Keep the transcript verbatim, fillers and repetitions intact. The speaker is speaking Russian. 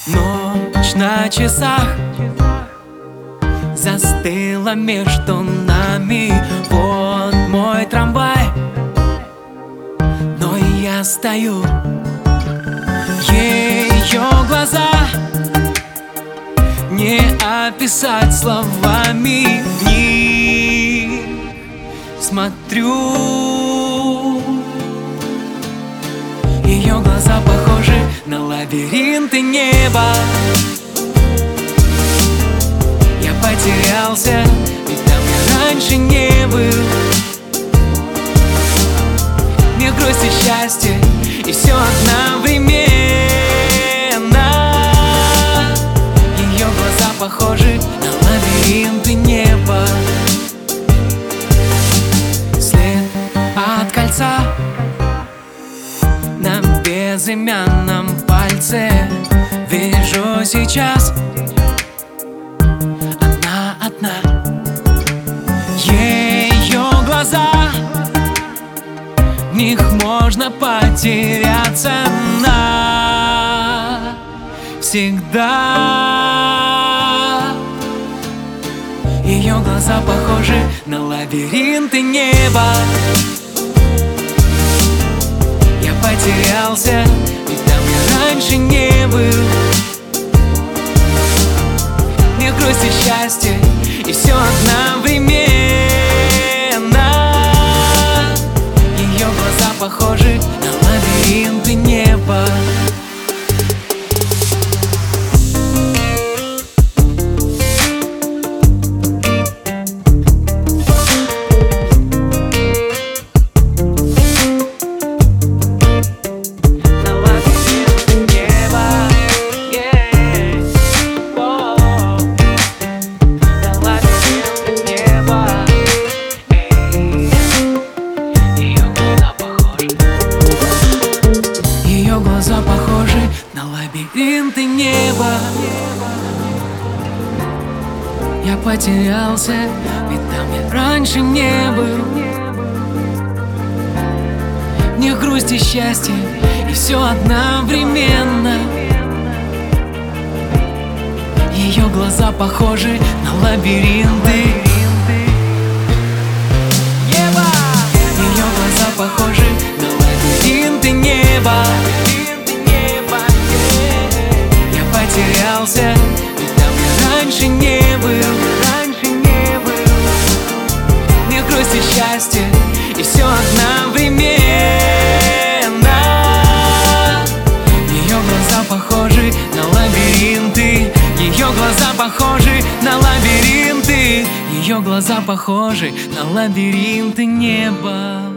Ночь на часах застыла между нами. Вот мой трамвай, но я стою. Ее глаза не описать словами. В них смотрю. Ее глаза похожи на лабиринты неба. Я потерялся, ведь там я раньше не был. Мир грусти, счастье, и все одновременно. Ее глаза похожи на лабиринты неба. След от кольца на безымянном пальце. Вижу сейчас, она одна. Ее глаза, в них можно потеряться навсегда. Ее глаза похожи на лабиринты неба. Я потерялся, ведь там я раньше не был. Мир грусти, счастье, и все одновременно. Ее глаза похожи на лабиринты неба. Глаза похожи на лабиринты неба. Я потерялся, ведь там я раньше не был. Мне грусть и счастье, и все одновременно. Ее глаза похожи на лабиринты. Ее глаза похожи на лабиринты неба. Потерялся, ведь там я раньше не был. Раньше не был. Мне грусть и счастье, и все одновременно. Ее глаза похожи на лабиринты. Ее глаза похожи на лабиринты. Ее глаза похожи на лабиринты неба.